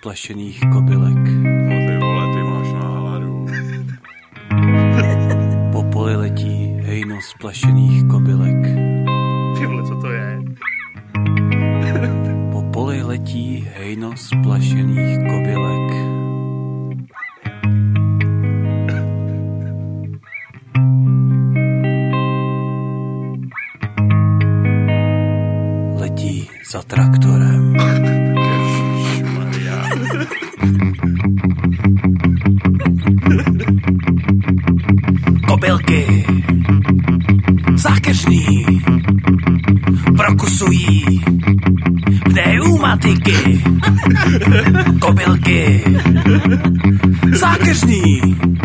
splašených kobylek. No ty vole, ty máš náladu. Po poli letí hejno splašených kobylek. Ty vole, co to je? Po poli letí hejno splašených kobylek. Letí za traktorem. Ježišmarja. Kobylky zákeřný prokusují pneumatiky. Kobylky zákeřný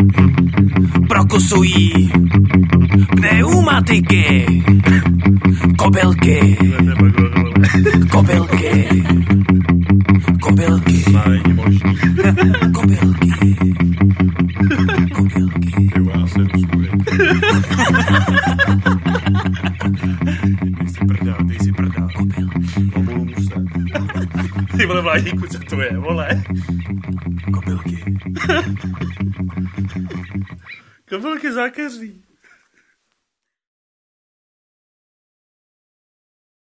prokusují pneumatiky. Kobylky, kobylky, kobylky, Není možný. kobylky, kobylky. Ty vole, já se rozumím. Dej si prdá. Omluvu se. Ty vole, Vládíku, co to je, vole? Kobylky. Kobylky zákeřný.